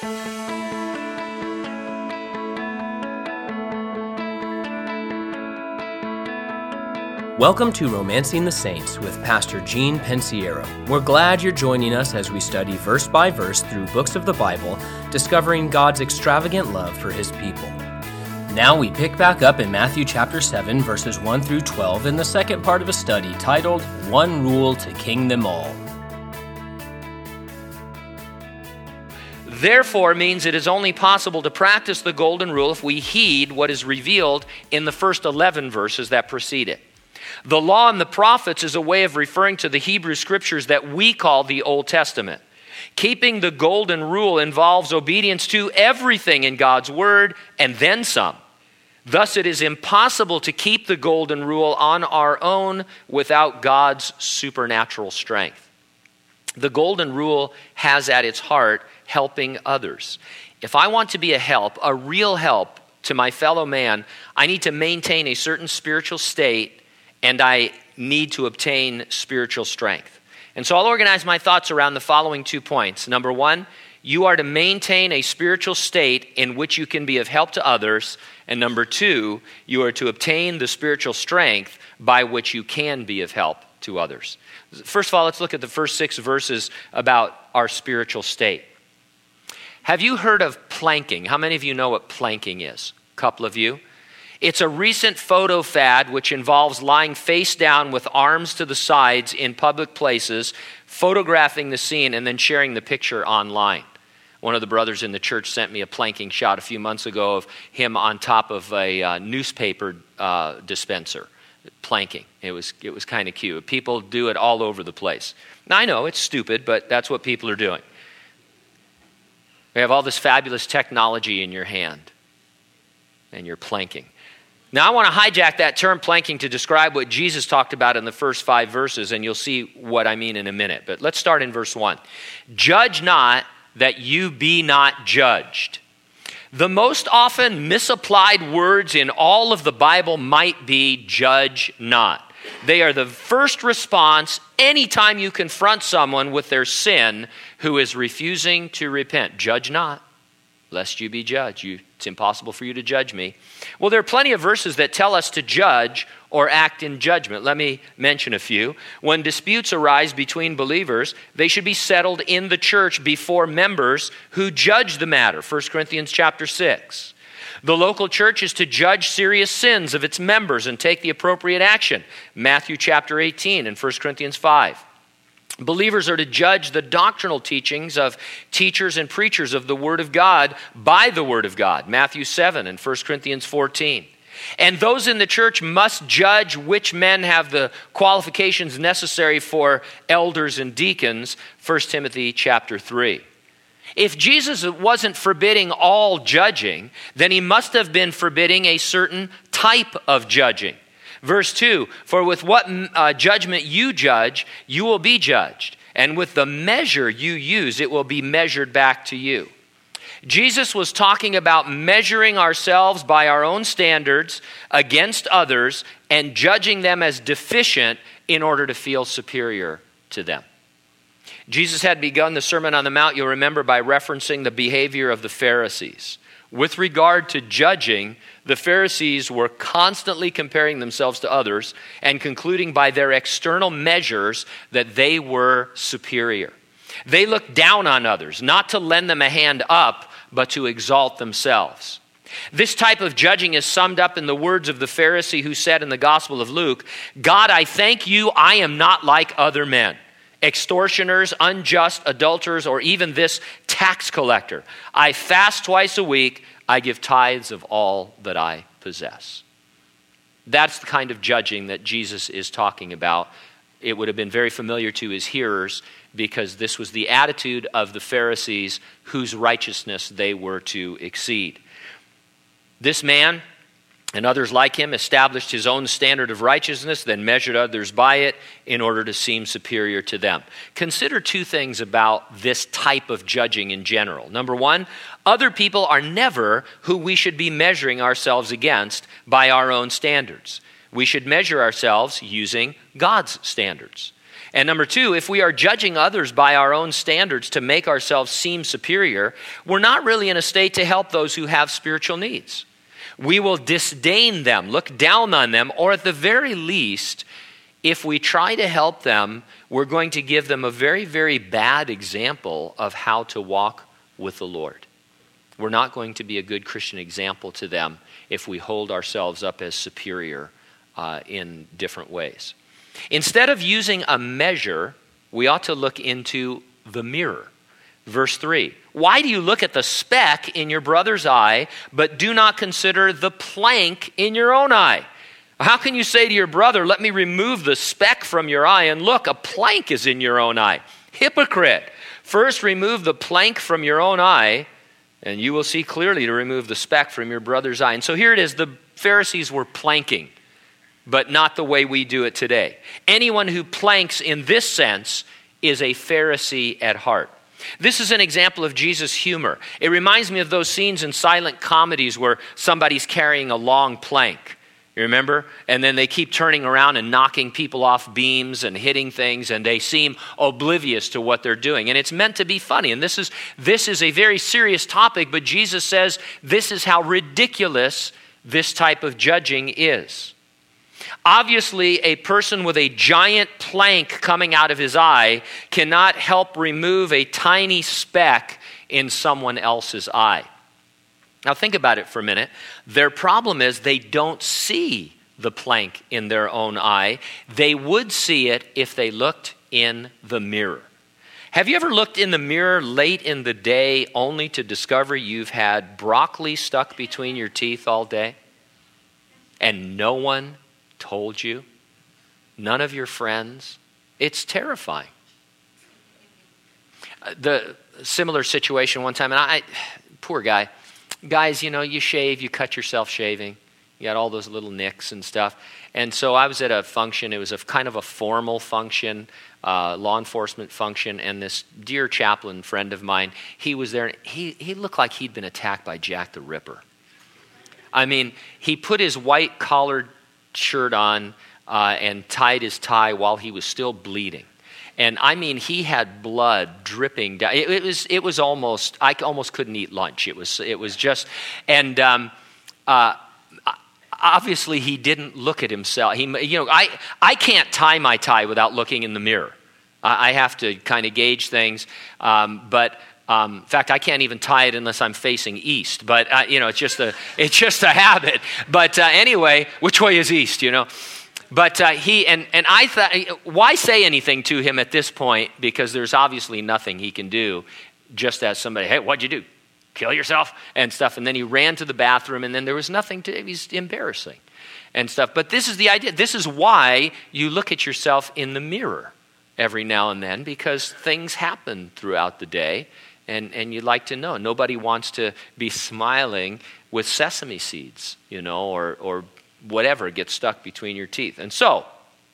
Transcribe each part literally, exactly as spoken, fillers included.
Welcome to Romancing the Saints with Pastor Gene Pensiero. We're glad you're joining us as we study verse by verse through books of the Bible, discovering God's extravagant love for His people. Now we pick back up in Matthew chapter seven, verses one through twelve in the second part of a study titled, One Rule to King Them All. Therefore means it is only possible to practice the golden rule if we heed what is revealed in the first eleven verses that precede it. The law and the prophets is a way of referring to the Hebrew scriptures that we call the Old Testament. Keeping the golden rule involves obedience to everything in God's word and then some. Thus, it is impossible to keep the golden rule on our own without God's supernatural strength. The golden rule has at its heart helping others. If I want to be a help, a real help to my fellow man, I need to maintain a certain spiritual state, and I need to obtain spiritual strength. And so I'll organize my thoughts around the following two points. Number one, you are to maintain a spiritual state in which you can be of help to others. And number two, you are to obtain the spiritual strength by which you can be of help to others. First of all, let's look at the first six verses about our spiritual state. Have you heard of planking? How many of you know what planking is? A couple of you. It's a recent photo fad which involves lying face down with arms to the sides in public places, photographing the scene, and then sharing the picture online. One of the brothers in the church sent me a planking shot a few months ago of him on top of a uh, newspaper uh, dispenser, planking. It was it was kind of cute. People do it all over the place. Now, I know it's stupid, but that's what people are doing. We have all this fabulous technology in your hand, and you're planking. Now, I want to hijack that term planking to describe what Jesus talked about in the first five verses, and you'll see what I mean in a minute. But let's start in verse one. Judge not that you be not judged. The most often misapplied words in all of the Bible might be judge not. They are the first response anytime you confront someone with their sin who is refusing to repent. Judge not, lest you be judged. You, it's impossible for you to judge me. Well, there are plenty of verses that tell us to judge or act in judgment. Let me mention a few. When disputes arise between believers, they should be settled in the church before members who judge the matter. First Corinthians chapter six. The local church is to judge serious sins of its members and take the appropriate action. Matthew chapter eighteen and First Corinthians five. Believers are to judge the doctrinal teachings of teachers and preachers of the Word of God by the Word of God. Matthew seven and First Corinthians fourteen. And those in the church must judge which men have the qualifications necessary for elders and deacons. First Timothy chapter three. If Jesus wasn't forbidding all judging, then he must have been forbidding a certain type of judging. Verse two, for with what uh, judgment you judge, you will be judged. And with the measure you use, it will be measured back to you. Jesus was talking about measuring ourselves by our own standards against others and judging them as deficient in order to feel superior to them. Jesus had begun the Sermon on the Mount, you'll remember, by referencing the behavior of the Pharisees. With regard to judging, the Pharisees were constantly comparing themselves to others and concluding by their external measures that they were superior. They looked down on others, not to lend them a hand up, but to exalt themselves. This type of judging is summed up in the words of the Pharisee who said in the Gospel of Luke, God, I thank you, I am not like other men, extortioners, unjust, adulterers, or even this tax collector. I fast twice a week, I give tithes of all that I possess. That's the kind of judging that Jesus is talking about. It would have been very familiar to his hearers because this was the attitude of the Pharisees whose righteousness they were to exceed. This man and others like him established his own standard of righteousness, then measured others by it in order to seem superior to them. Consider two things about this type of judging in general. Number one, other people are never who we should be measuring ourselves against by our own standards. We should measure ourselves using God's standards. And number two, if we are judging others by our own standards to make ourselves seem superior, we're not really in a state to help those who have spiritual needs. We will disdain them, look down on them, or at the very least, if we try to help them, we're going to give them a very, very bad example of how to walk with the Lord. We're not going to be a good Christian example to them if we hold ourselves up as superior uh, in different ways. Instead of using a measure, we ought to look into the mirror. Verse three, why do you look at the speck in your brother's eye, but do not consider the plank in your own eye? How can you say to your brother, let me remove the speck from your eye, and look, a plank is in your own eye? Hypocrite! First remove the plank from your own eye, and you will see clearly to remove the speck from your brother's eye. And so here it is, the Pharisees were planking, but not the way we do it today. Anyone who planks in this sense is a Pharisee at heart. This is an example of Jesus' humor. It reminds me of those scenes in silent comedies where somebody's carrying a long plank. You remember? And then they keep turning around and knocking people off beams and hitting things, and they seem oblivious to what they're doing. And it's meant to be funny. And this is, this is a very serious topic, but Jesus says this is how ridiculous this type of judging is. Obviously, a person with a giant plank coming out of his eye cannot help remove a tiny speck in someone else's eye. Now think about it for a minute. Their problem is they don't see the plank in their own eye. They would see it if they looked in the mirror. Have you ever looked in the mirror late in the day only to discover you've had broccoli stuck between your teeth all day and no one told you? None of your friends? It's terrifying. The similar situation one time, and I, poor guy, guys, you know, you shave, you cut yourself shaving. You got all those little nicks and stuff. And so I was at a function. It was a kind of a formal function, uh, law enforcement function. And this dear chaplain friend of mine, he was there. And he, he looked like he'd been attacked by Jack the Ripper. I mean, he put his white collared shirt on uh, and tied his tie while he was still bleeding. And I mean, he had blood dripping down. It, it was, it was almost, I almost couldn't eat lunch. It was, it was just, and um, uh, obviously he didn't look at himself. He, you know, I, I can't tie my tie without looking in the mirror. I, I have to kind of gauge things. Um, but um, in fact, I can't even tie it unless I'm facing east. But uh, you know, it's just a, it's just a habit. But uh, anyway, which way is east? You know. But uh, he, and, and I thought, why say anything to him at this point? Because there's obviously nothing he can do, just as somebody, hey, what'd you do? Kill yourself? And stuff. And then he ran to the bathroom, and then there was nothing to, it was embarrassing and stuff. But this is the idea. This is why you look at yourself in the mirror every now and then, because things happen throughout the day, and, and you'd like to know. Nobody wants to be smiling with sesame seeds, you know, or or whatever gets stuck between your teeth. And so,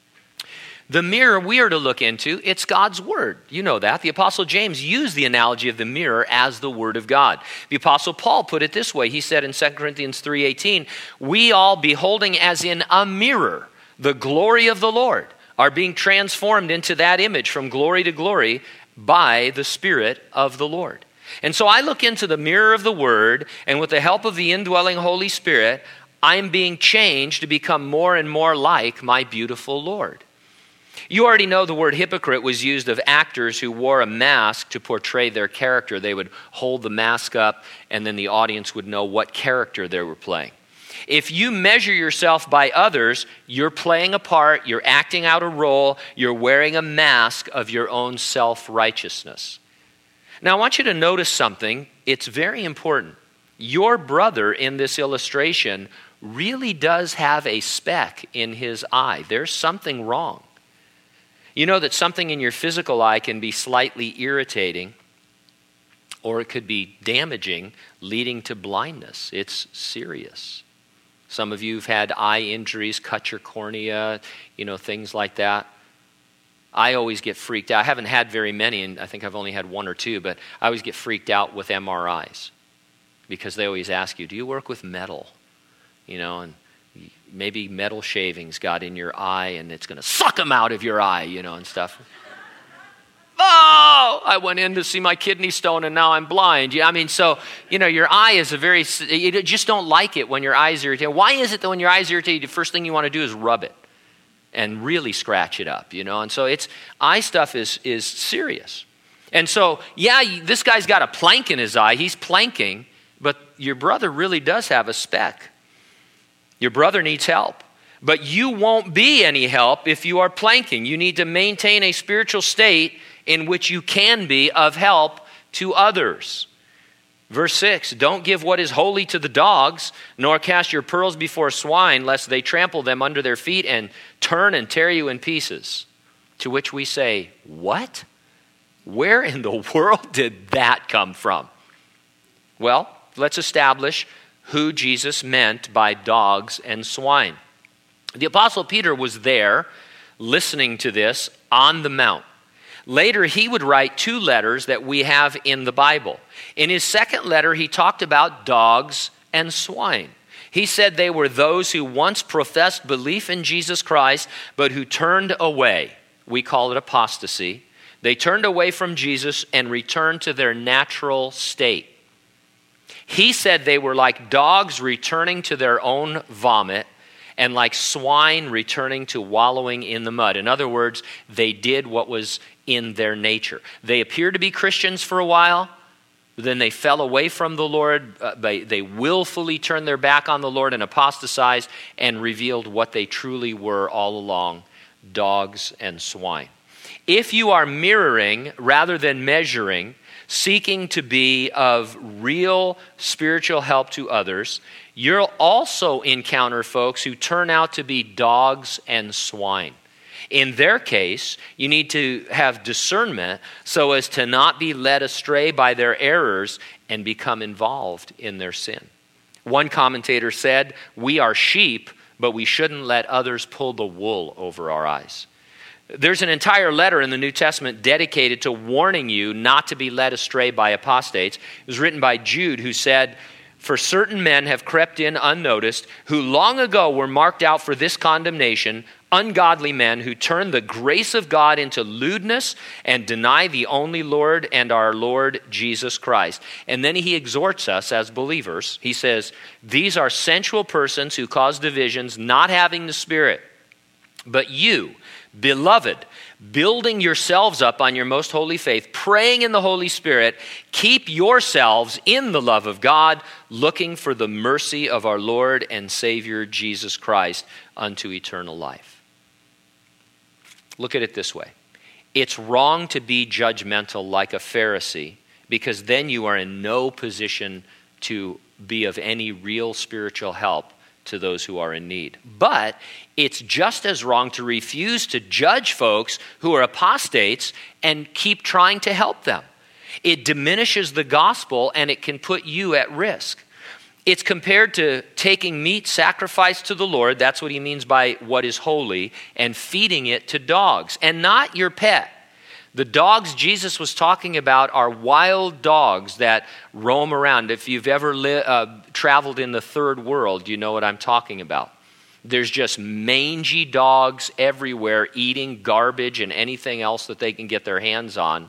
the mirror we are to look into, it's God's word. You know that. The Apostle James used the analogy of the mirror as the word of God. The Apostle Paul put it this way. He said in Second Corinthians three eighteen, we all beholding as in a mirror the glory of the Lord are being transformed into that image from glory to glory by the Spirit of the Lord. And so I look into the mirror of the word, and with the help of the indwelling Holy Spirit, I'm being changed to become more and more like my beautiful Lord. You already know the word hypocrite was used of actors who wore a mask to portray their character. They would hold the mask up, and then the audience would know what character they were playing. If you measure yourself by others, you're playing a part, you're acting out a role, you're wearing a mask of your own self-righteousness. Now, I want you to notice something. It's very important. Your brother in this illustration really does have a speck in his eye. There's something wrong. You know that something in your physical eye can be slightly irritating, or it could be damaging, leading to blindness. It's serious. Some of you have had eye injuries, cut your cornea, you know, things like that. I always get freaked out. I haven't had very many, and I think I've only had one or two, but I always get freaked out with M R Is because they always ask you, do you work with metal? You know, and Maybe metal shavings got in your eye and it's going to suck them out of your eye, you know, and stuff. Oh, I went in to see my kidney stone and now I'm blind. Yeah, I mean, so, you know, your eye is a very, you just don't like it when your eyes are irritated. Why is it that when your eyes are irritated, the first thing you want to do is rub it and really scratch it up, you know? And so it's, eye stuff is is serious. And so, yeah, this guy's got a plank in his eye. He's planking, but your brother really does have a speck. Your brother needs help. But you won't be any help if you are planking. You need to maintain a spiritual state in which you can be of help to others. Verse six, don't give what is holy to the dogs, nor cast your pearls before swine, lest they trample them under their feet and turn and tear you in pieces. To which we say, what? Where in the world did that come from? Well, let's establish who Jesus meant by dogs and swine. The Apostle Peter was there listening to this on the Mount. Later, he would write two letters that we have in the Bible. In his second letter, he talked about dogs and swine. He said they were those who once professed belief in Jesus Christ, but who turned away. We call it apostasy. They turned away from Jesus and returned to their natural state. He said they were like dogs returning to their own vomit, and like swine returning to wallowing in the mud. In other words, they did what was in their nature. They appeared to be Christians for a while, then they fell away from the Lord. Uh, they, they willfully turned their back on the Lord and apostatized and revealed what they truly were all along, dogs and swine. If you are mirroring rather than measuring, seeking to be of real spiritual help to others, you'll also encounter folks who turn out to be dogs and swine. In their case, you need to have discernment so as to not be led astray by their errors and become involved in their sin. One commentator said, we are sheep, but we shouldn't let others pull the wool over our eyes. There's an entire letter in the New Testament dedicated to warning you not to be led astray by apostates. It was written by Jude, who said, for certain men have crept in unnoticed, who long ago were marked out for this condemnation, ungodly men who turn the grace of God into lewdness and deny the only Lord and our Lord Jesus Christ. And then he exhorts us as believers. He says, these are sensual persons who cause divisions, not having the Spirit. But you, beloved, building yourselves up on your most holy faith, praying in the Holy Spirit, keep yourselves in the love of God, looking for the mercy of our Lord and Savior Jesus Christ unto eternal life. Look at it this way. It's wrong to be judgmental like a Pharisee, because then you are in no position to be of any real spiritual help to those who are in need. But it's just as wrong to refuse to judge folks who are apostates and keep trying to help them. It diminishes the gospel and it can put you at risk. It's compared to taking meat sacrificed to the Lord, that's what he means by what is holy, and feeding it to dogs, and not your pet. The dogs Jesus was talking about are wild dogs that roam around. If you've ever li- uh, traveled in the third world, you know what I'm talking about. There's just mangy dogs everywhere eating garbage and anything else that they can get their hands on,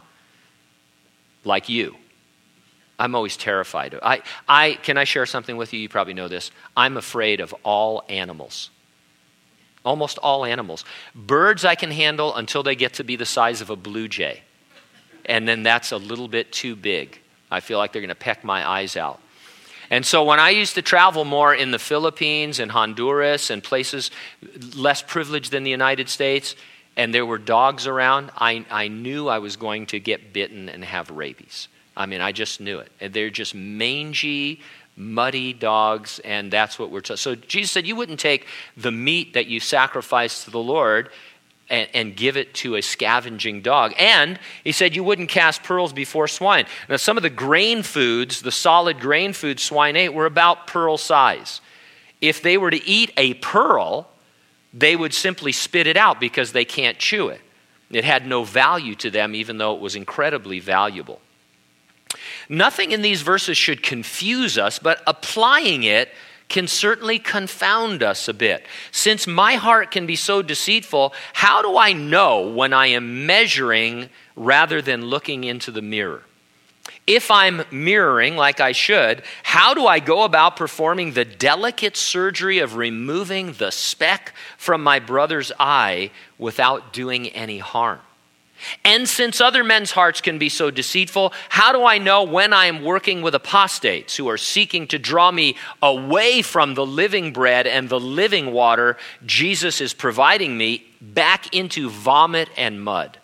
like you. I'm always terrified. I, I, can I share something with you? You probably know this. I'm afraid of all animals. Almost all animals. Birds I can handle until they get to be the size of a blue jay. And then that's a little bit too big. I feel like they're going to peck my eyes out. And so when I used to travel more in the Philippines and Honduras and places less privileged than the United States, and there were dogs around, I, I knew I was going to get bitten and have rabies. I mean, I just knew it. And they're just mangy, muddy dogs, and that's what we're talking. So Jesus said you wouldn't take the meat that you sacrifice to the Lord and, and give it to a scavenging dog. And he said you wouldn't cast pearls before swine. Now, some of the grain foods, the solid grain foods swine ate, were about pearl size. If they were to eat a pearl, they would simply spit it out because they can't chew it. It had no value to them, even though it was incredibly valuable. Nothing in these verses should confuse us, but applying it can certainly confound us a bit. Since my heart can be so deceitful, how do I know when I am measuring rather than looking into the mirror? If I'm mirroring like I should, how do I go about performing the delicate surgery of removing the speck from my brother's eye without doing any harm? And since other men's hearts can be so deceitful, how do I know when I am working with apostates who are seeking to draw me away from the living bread and the living water Jesus is providing me back into vomit and mud?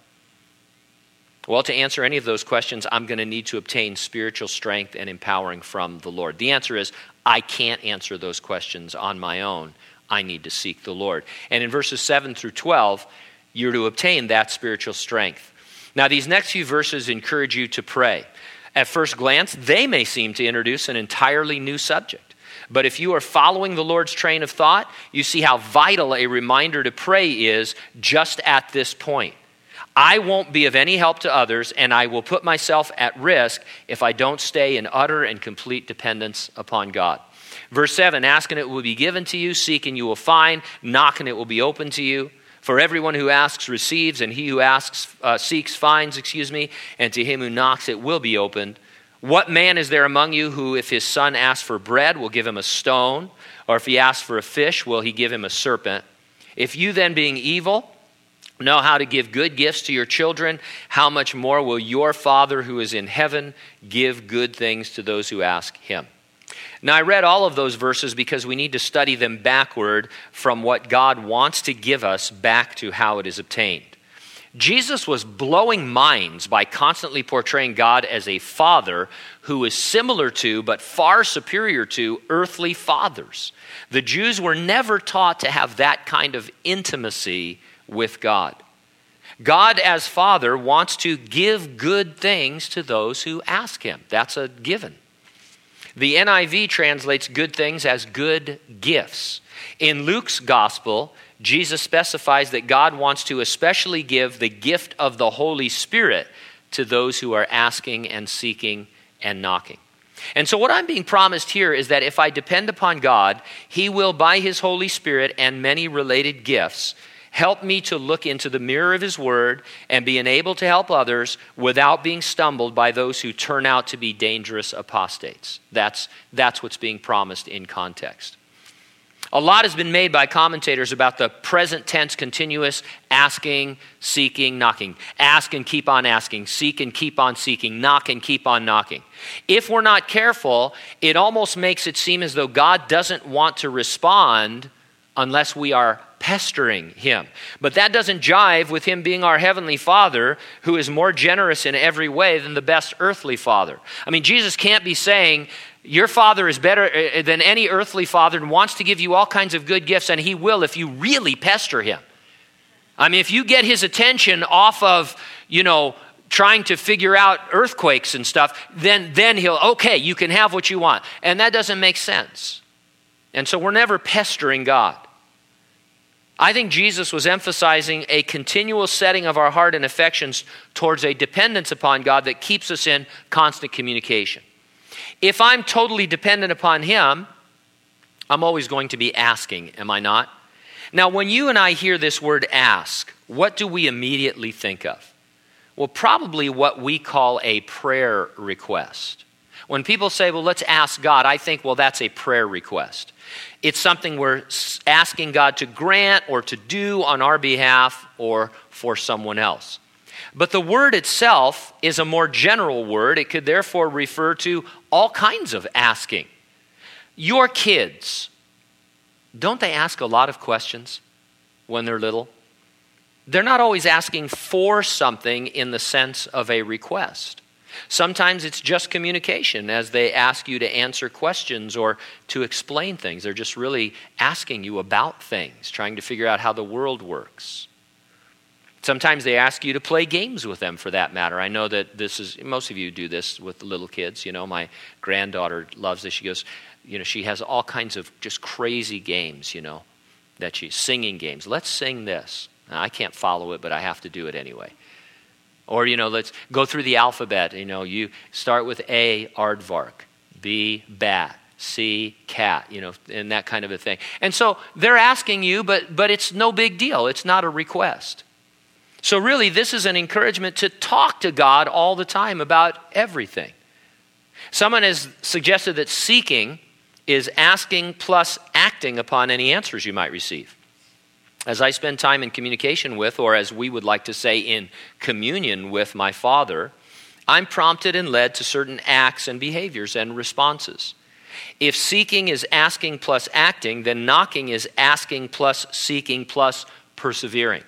Well, to answer any of those questions, I'm going to need to obtain spiritual strength and empowering from the Lord. The answer is, I can't answer those questions on my own. I need to seek the Lord. And in verses seven through twelve, you're to obtain that spiritual strength. Now, these next few verses encourage you to pray. At first glance, they may seem to introduce an entirely new subject. But if you are following the Lord's train of thought, you see how vital a reminder to pray is just at this point. I won't be of any help to others, and I will put myself at risk if I don't stay in utter and complete dependence upon God. Verse seven, ask and it will be given to you, seek and you will find, knock and it will be open to you. For everyone who asks receives, and he who asks uh, seeks finds, excuse me, and to him who knocks it will be opened. What man is there among you who, if his son asks for bread, will give him a stone? Or if he asks for a fish, will he give him a serpent? If you then, being evil, know how to give good gifts to your children, how much more will your Father who is in heaven give good things to those who ask him? Now, I read all of those verses because we need to study them backward from what God wants to give us back to how it is obtained. Jesus was blowing minds by constantly portraying God as a father who is similar to, but far superior to, earthly fathers. The Jews were never taught to have that kind of intimacy with God. God as Father wants to give good things to those who ask him. That's a given. The N I V translates good things as good gifts. In Luke's gospel, Jesus specifies that God wants to especially give the gift of the Holy Spirit to those who are asking and seeking and knocking. And so what I'm being promised here is that if I depend upon God, he will, by his Holy Spirit and many related gifts, help me to look into the mirror of his word and be enabled to help others without being stumbled by those who turn out to be dangerous apostates. That's, that's what's being promised in context. A lot has been made by commentators about the present tense continuous asking, seeking, knocking. Ask and keep on asking, seek and keep on seeking, knock and keep on knocking. If we're not careful, it almost makes it seem as though God doesn't want to respond unless we are pestering him. But that doesn't jive with him being our heavenly Father, who is more generous in every way than the best earthly father. I mean, Jesus can't be saying, your father is better than any earthly father and wants to give you all kinds of good gifts, and he will if you really pester him. I mean, if you get his attention off of, you know, trying to figure out earthquakes and stuff, then, then he'll, okay, you can have what you want. And that doesn't make sense. And so we're never pestering God. I think Jesus was emphasizing a continual setting of our heart and affections towards a dependence upon God that keeps us in constant communication. If I'm totally dependent upon him, I'm always going to be asking, am I not? Now, when you and I hear this word ask, what do we immediately think of? Well, probably what we call a prayer request. When people say, well, let's ask God, I think, well, that's a prayer request. It's something we're asking God to grant or to do on our behalf or for someone else. But the word itself is a more general word. It could therefore refer to all kinds of asking. Your kids, don't they ask a lot of questions when they're little? They're not always asking for something in the sense of a request. Sometimes it's just communication as they ask you to answer questions or to explain things. They're just really asking you about things, trying to figure out how the world works. Sometimes they ask you to play games with them, for that matter. I know that this is, most of you do this with the little kids. You know, my granddaughter loves this. She goes, you know, she has all kinds of just crazy games, you know, that she's singing games. Let's sing this. Now, I can't follow it, but I have to do it anyway. Or, you know, let's go through the alphabet. You know, you start with A, aardvark, B, bat, see cat, you know, and that kind of a thing. And so they're asking you, but but it's no big deal. It's not a request. So really, this is an encouragement to talk to God all the time about everything. Someone has suggested that seeking is asking plus acting upon any answers you might receive. As I spend time in communication with, or as we would like to say, in communion with my Father, I'm prompted and led to certain acts and behaviors and responses. If seeking is asking plus acting, then knocking is asking plus seeking plus persevering.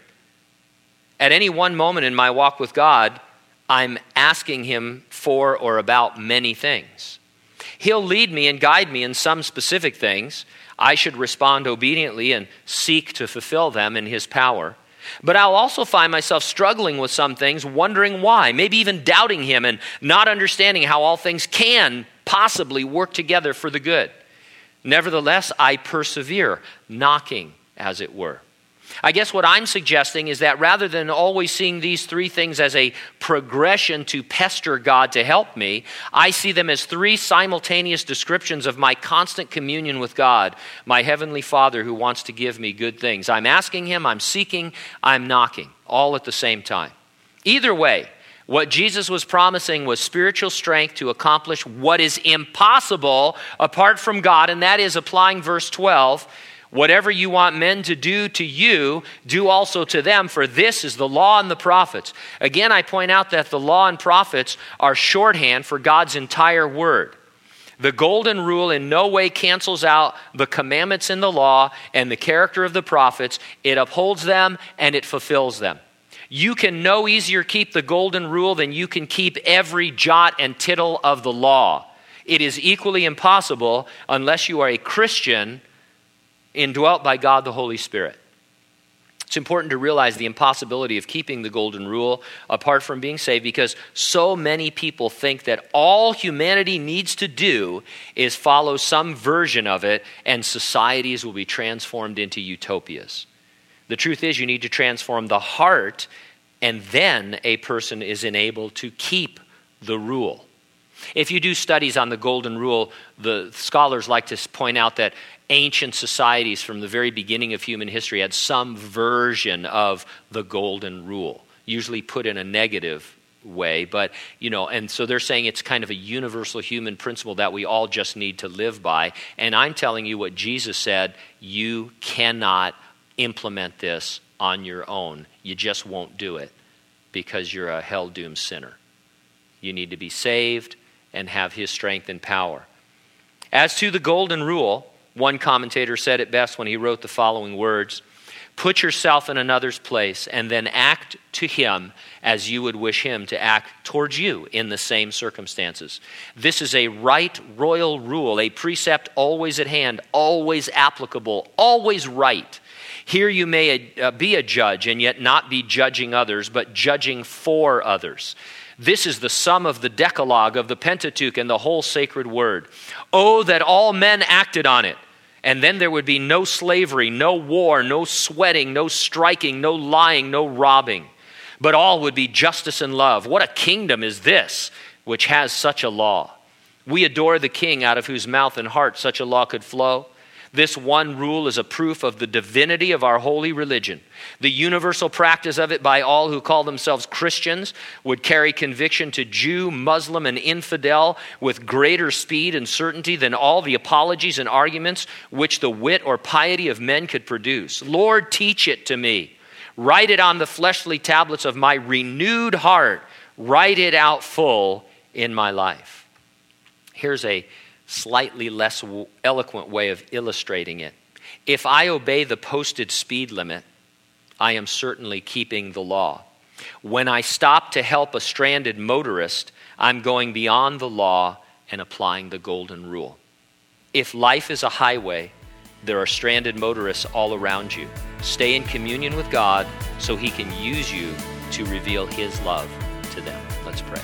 At any one moment in my walk with God, I'm asking him for or about many things. He'll lead me and guide me in some specific things. I should respond obediently and seek to fulfill them in his power. But I'll also find myself struggling with some things, wondering why, maybe even doubting him and not understanding how all things can possibly work together for the good. Nevertheless, I persevere, knocking, as it were. I guess what I'm suggesting is that rather than always seeing these three things as a progression to pester God to help me, I see them as three simultaneous descriptions of my constant communion with God, my Heavenly Father who wants to give me good things. I'm asking him, I'm seeking, I'm knocking, all at the same time. Either way, what Jesus was promising was spiritual strength to accomplish what is impossible apart from God, and that is applying verse twelve, whatever you want men to do to you, do also to them, for this is the law and the prophets. Again, I point out that the law and prophets are shorthand for God's entire word. The golden rule in no way cancels out the commandments in the law and the character of the prophets. It upholds them and it fulfills them. You can no easier keep the golden rule than you can keep every jot and tittle of the law. It is equally impossible unless you are a Christian indwelt by God the Holy Spirit. It's important to realize the impossibility of keeping the golden rule apart from being saved, because so many people think that all humanity needs to do is follow some version of it and societies will be transformed into utopias. The truth is, you need to transform the heart, and then a person is enabled to keep the rule. If you do studies on the golden rule, the scholars like to point out that ancient societies from the very beginning of human history had some version of the golden rule, usually put in a negative way, but you know, and so they're saying it's kind of a universal human principle that we all just need to live by. And I'm telling you what Jesus said, you cannot implement this on your own. You just won't do it because you're a hell-doomed sinner. You need to be saved and have his strength and power. As to the golden rule, one commentator said it best when he wrote the following words: put yourself in another's place and then act to him as you would wish him to act towards you in the same circumstances. This is a right royal rule, a precept always at hand, always applicable, always right. Here you may uh, be a judge and yet not be judging others, but judging for others. This is the sum of the Decalogue, of the Pentateuch, and the whole sacred word. Oh, that all men acted on it, and then there would be no slavery, no war, no sweating, no striking, no lying, no robbing, but all would be justice and love. What a kingdom is this, which has such a law? We adore the King out of whose mouth and heart such a law could flow. This one rule is a proof of the divinity of our holy religion. The universal practice of it by all who call themselves Christians would carry conviction to Jew, Muslim, and infidel with greater speed and certainty than all the apologies and arguments which the wit or piety of men could produce. Lord, teach it to me. Write it on the fleshly tablets of my renewed heart. Write it out full in my life. Here's a slightly less eloquent way of illustrating it. If I obey the posted speed limit, I am certainly keeping the law. When I stop to help a stranded motorist, I'm going beyond the law and applying the golden rule. If life is a highway, there are stranded motorists all around you. Stay in communion with God so he can use you to reveal his love to them. Let's pray.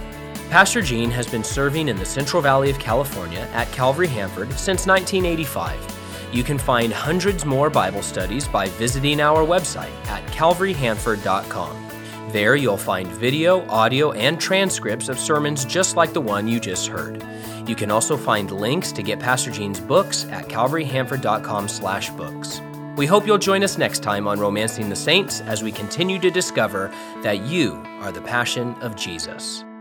Pastor Gene has been serving in the Central Valley of California at Calvary Hanford since nineteen eighty-five. You can find hundreds more Bible studies by visiting our website at calvary hanford dot com. There you'll find video, audio, and transcripts of sermons just like the one you just heard. You can also find links to get Pastor Gene's books at calvary hanford dot com slash books. We hope you'll join us next time on Romancing the Saints as we continue to discover that you are the passion of Jesus.